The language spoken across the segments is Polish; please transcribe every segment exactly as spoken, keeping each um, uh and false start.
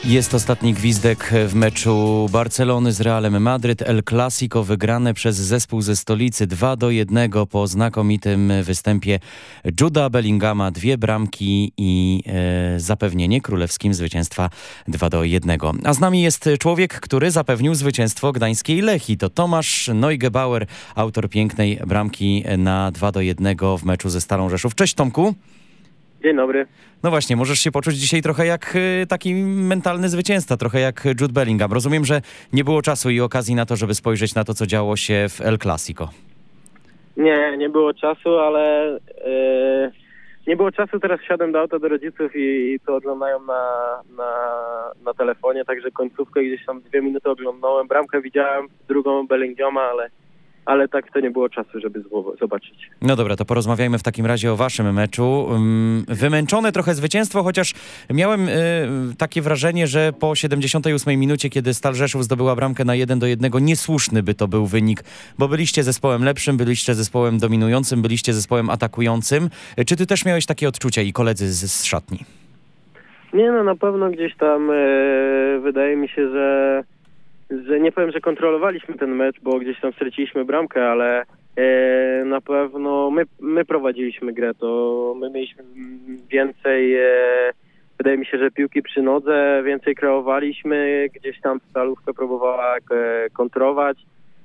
Jest ostatni gwizdek w meczu Barcelony z Realem Madryt. El Clasico wygrane przez zespół ze stolicy dwa do jednego po znakomitym występie Juda Bellingama. Dwie bramki i e, zapewnienie królewskim zwycięstwa dwa do jednego. A z nami jest człowiek, który zapewnił zwycięstwo gdańskiej Lechii. To Tomasz Neugebauer, autor pięknej bramki na dwa do jednego w meczu ze Stalą Rzeszów. Cześć Tomku. Dzień dobry. No właśnie, możesz się poczuć dzisiaj trochę jak taki mentalny zwycięzca, trochę jak Jude Bellingham. Rozumiem, że nie było czasu i okazji na to, żeby spojrzeć na to, co działo się w El Clasico. Nie, nie było czasu, ale yy, nie było czasu, teraz wsiadłem do auta do rodziców i, i to oglądają na, na, na telefonie, także końcówkę gdzieś tam dwie minuty oglądałem, bramkę widziałem, drugą Bellinghama, ale ale tak to nie było czasu, żeby zobaczyć. No dobra, to porozmawiajmy w takim razie o waszym meczu. Wymęczone trochę zwycięstwo, chociaż miałem y, takie wrażenie, że po siedemdziesiątej ósmej minucie, kiedy Stal Rzeszów zdobyła bramkę na jeden do jednego, niesłuszny by to był wynik, bo byliście zespołem lepszym, byliście zespołem dominującym, byliście zespołem atakującym. Czy ty też miałeś takie odczucia i koledzy z, z szatni? Nie, no na pewno gdzieś tam y, wydaje mi się, że że nie powiem, że kontrolowaliśmy ten mecz, bo gdzieś tam straciliśmy bramkę, ale e, na pewno my, my prowadziliśmy grę, to my mieliśmy więcej, e, wydaje mi się, że piłki przy nodze, więcej kreowaliśmy, gdzieś tam Stalówka próbowała e, kontrować,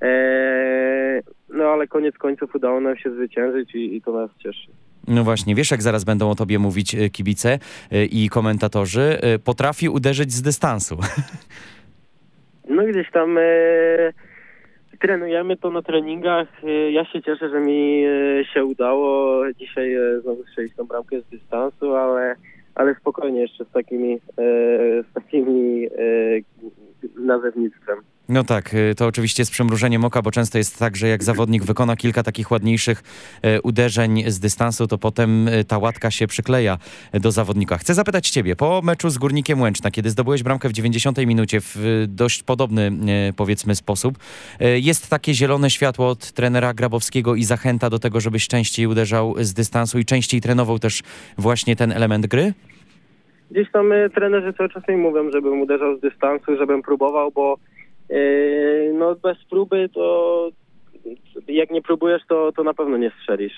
e, no ale koniec końców udało nam się zwyciężyć i, i to nas cieszy. No właśnie, wiesz, jak zaraz będą o tobie mówić kibice i komentatorzy, potrafi uderzyć z dystansu. No gdzieś tam e, trenujemy to na treningach. E, ja się cieszę, że mi e, się udało dzisiaj e, znowu strzelić tą bramkę z dystansu, ale, ale spokojnie jeszcze z takimi, e, z takimi e, nazewnictwem. No tak, to oczywiście z przymrużeniem oka, bo często jest tak, że jak zawodnik wykona kilka takich ładniejszych e, uderzeń z dystansu, to potem ta łatka się przykleja do zawodnika. Chcę zapytać ciebie, po meczu z Górnikiem Łęczna, kiedy zdobyłeś bramkę w dziewięćdziesiątej minucie w dość podobny, e, powiedzmy, sposób, e, jest takie zielone światło od trenera Grabowskiego i zachęta do tego, żebyś częściej uderzał z dystansu i częściej trenował też właśnie ten element gry? Gdzieś tam e, trenerzy cały czas mi mówią, żebym uderzał z dystansu, żebym próbował, bo no bez próby to jak nie próbujesz, to, to na pewno nie strzelisz.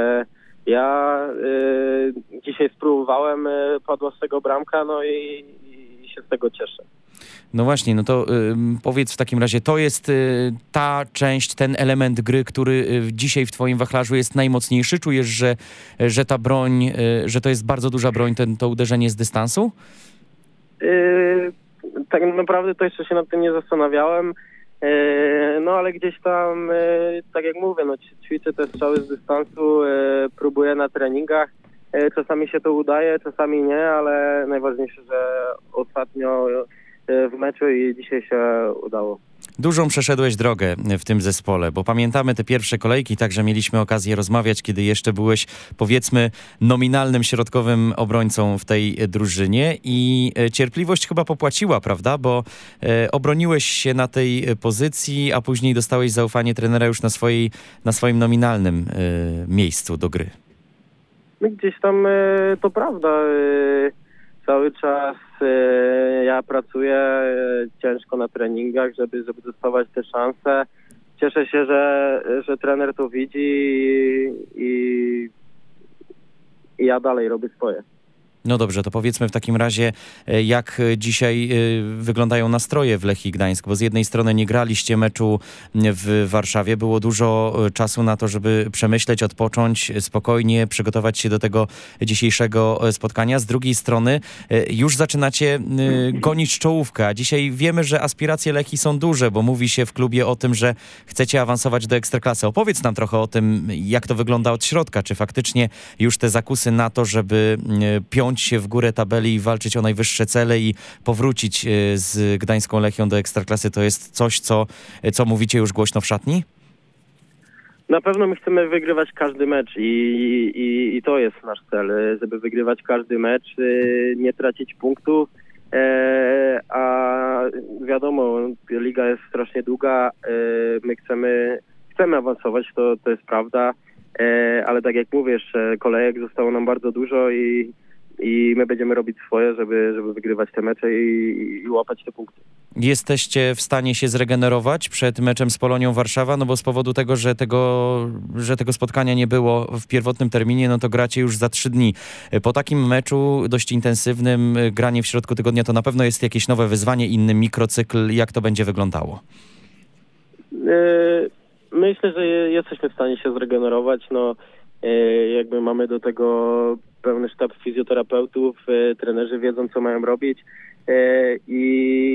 Ja dzisiaj spróbowałem, padła z tego bramka, no i, i się z tego cieszę. No właśnie, no to y, powiedz w takim razie, to jest y, ta część, ten element gry, który y, dzisiaj w twoim wachlarzu jest najmocniejszy? Czujesz, że, że ta broń, y, że to jest bardzo duża broń, ten, to uderzenie z dystansu? Y Tak naprawdę to jeszcze się nad tym nie zastanawiałem, no ale gdzieś tam, tak jak mówię, no ćwiczę te strzały z dystansu, próbuję na treningach, czasami się to udaje, czasami nie, ale najważniejsze, że ostatnio w meczu i dzisiaj się udało. Dużą przeszedłeś drogę w tym zespole, bo pamiętamy te pierwsze kolejki, także mieliśmy okazję rozmawiać, kiedy jeszcze byłeś, powiedzmy, nominalnym środkowym obrońcą w tej drużynie i cierpliwość chyba popłaciła, prawda? Bo e, obroniłeś się na tej pozycji, a później dostałeś zaufanie trenera już na, swojej, na swoim nominalnym e, miejscu do gry. No gdzieś tam e, to prawda. E, cały czas e, ja pracuję e, ciężko na treningach, żeby, żeby dostawać te szanse. Cieszę się, że, że trener to widzi i, i, i ja dalej robię swoje. No dobrze, to powiedzmy w takim razie, jak dzisiaj wyglądają nastroje w Lechii Gdańsk, bo z jednej strony nie graliście meczu w Warszawie, było dużo czasu na to, żeby przemyśleć, odpocząć, spokojnie przygotować się do tego dzisiejszego spotkania. Z drugiej strony już zaczynacie gonić czołówkę, a dzisiaj wiemy, że aspiracje Lechii są duże, bo mówi się w klubie o tym, że chcecie awansować do Ekstraklasy. Opowiedz nam trochę o tym, jak to wygląda od środka, czy faktycznie już te zakusy na to, żeby piąć się w górę tabeli i walczyć o najwyższe cele i powrócić z gdańską Lechią do Ekstraklasy, to jest coś, co, co mówicie już głośno w szatni? Na pewno my chcemy wygrywać każdy mecz i, i, i to jest nasz cel, żeby wygrywać każdy mecz, nie tracić punktów, a wiadomo, liga jest strasznie długa, my chcemy, chcemy awansować, to, to jest prawda, ale tak jak mówisz, kolejek zostało nam bardzo dużo i i my będziemy robić swoje, żeby, żeby wygrywać te mecze i, i łapać te punkty. Jesteście w stanie się zregenerować przed meczem z Polonią Warszawa? No bo z powodu tego, że tego, że tego spotkania nie było w pierwotnym terminie, no to gracie już za trzy dni. Po takim meczu dość intensywnym, granie w środku tygodnia to na pewno jest jakieś nowe wyzwanie, inny mikrocykl. Jak to będzie wyglądało? Myślę, że jesteśmy w stanie się zregenerować. No, jakby mamy do tego pełny sztab fizjoterapeutów, trenerzy wiedzą, co mają robić. I,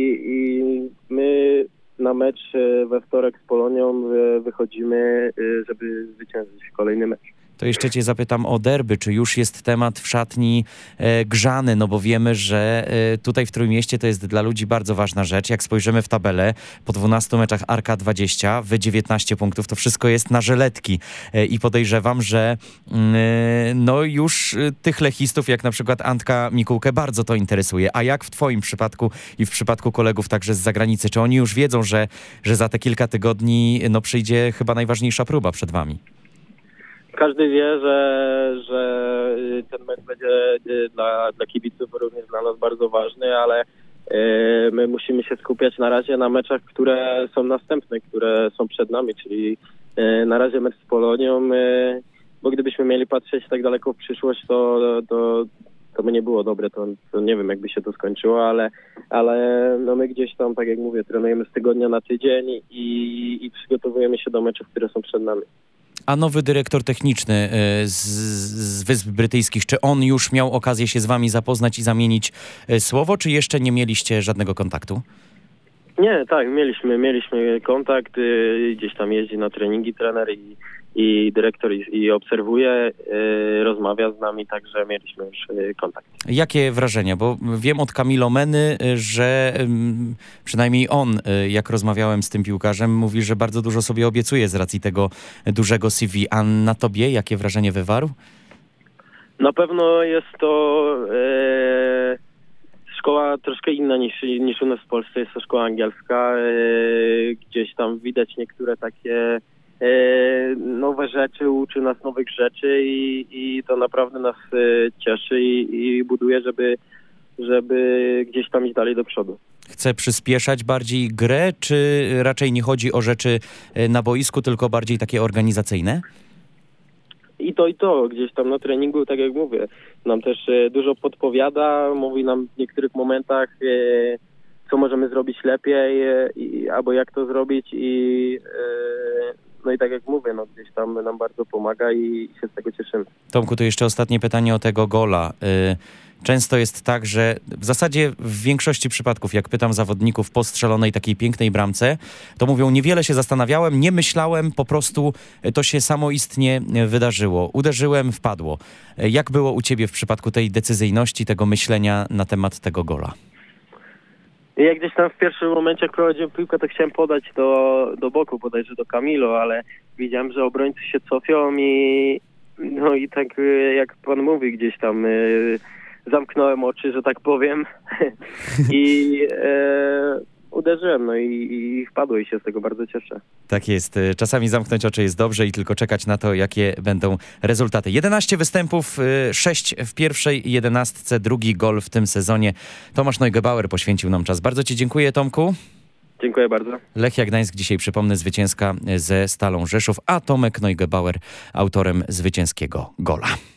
i my na mecz we wtorek z Polonią wychodzimy, żeby zwyciężyć kolejny mecz. To jeszcze cię zapytam o derby. Czy już jest temat w szatni e, grzany? No bo wiemy, że e, tutaj w Trójmieście to jest dla ludzi bardzo ważna rzecz. Jak spojrzymy w tabelę, po dwunastu meczach Arka dwadzieścia, wy dziewiętnaście punktów, to wszystko jest na żeletki. E, I podejrzewam, że e, no już e, tych lechistów, jak na przykład Antka Mikułkę, bardzo to interesuje. A jak w twoim przypadku i w przypadku kolegów także z zagranicy? Czy oni już wiedzą, że, że za te kilka tygodni no, przyjdzie chyba najważniejsza próba przed wami? Każdy wie, że, że ten mecz będzie dla, dla kibiców również dla nas bardzo ważny, ale my musimy się skupiać na razie na meczach, które są następne, które są przed nami, czyli na razie mecz z Polonią, bo gdybyśmy mieli patrzeć tak daleko w przyszłość, to, to, to by nie było dobre, to, to nie wiem, jakby się to skończyło, ale, ale no my gdzieś tam, tak jak mówię, trenujemy z tygodnia na tydzień i, i przygotowujemy się do meczów, które są przed nami. A nowy dyrektor techniczny z, z Wysp Brytyjskich, czy on już miał okazję się z wami zapoznać i zamienić słowo, czy jeszcze nie mieliście żadnego kontaktu? Nie, tak, mieliśmy, mieliśmy kontakt, gdzieś tam jeździ na treningi trener i, i dyrektor i, i obserwuje, y, rozmawia z nami, także mieliśmy już y, kontakt. Jakie wrażenia? Bo wiem od Kamilo Meny, że y, przynajmniej on, y, jak rozmawiałem z tym piłkarzem, mówi, że bardzo dużo sobie obiecuje z racji tego dużego C V. A na tobie jakie wrażenie wywarł? Na pewno jest to y, szkoła troszkę inna niż, niż u nas w Polsce. Jest to szkoła angielska. Y, gdzieś tam widać niektóre takie nowe rzeczy, uczy nas nowych rzeczy i, i to naprawdę nas cieszy i, i buduje, żeby, żeby gdzieś tam iść dalej do przodu. Chce przyspieszać bardziej grę, czy raczej nie chodzi o rzeczy na boisku, tylko bardziej takie organizacyjne? I to, i to. Gdzieś tam na treningu, tak jak mówię, nam też dużo podpowiada, mówi nam w niektórych momentach, co możemy zrobić lepiej i, albo jak to zrobić i no i tak jak mówię, no gdzieś tam nam bardzo pomaga i się z tego cieszymy. Tomku, to jeszcze ostatnie pytanie o tego gola. Często jest tak, że w zasadzie w większości przypadków, jak pytam zawodników po strzelonej takiej pięknej bramce, to mówią, niewiele się zastanawiałem, nie myślałem, po prostu to się samoistnie wydarzyło. Uderzyłem, wpadło. Jak było u ciebie w przypadku tej decyzyjności, tego myślenia na temat tego gola? Ja gdzieś tam w pierwszym momencie, jak prowadziłem piłkę, to chciałem podać do, do boku, bodajże do Camilo, ale widziałem, że obrońcy się cofią i no i tak jak pan mówi, gdzieś tam y, zamknąłem oczy, że tak powiem i y, uderzyłem, no i, i wpadło i się z tego bardzo cieszę. Tak jest. Czasami zamknąć oczy jest dobrze i tylko czekać na to, jakie będą rezultaty. jedenaście występów, sześć w pierwszej jedenastce, drugi gol w tym sezonie. Tomasz Neugebauer poświęcił nam czas. Bardzo ci dziękuję, Tomku. Dziękuję bardzo. Lechia Gdańsk dzisiaj, przypomnę, zwycięska ze Stalą Rzeszów, a Tomek Neugebauer autorem zwycięskiego gola.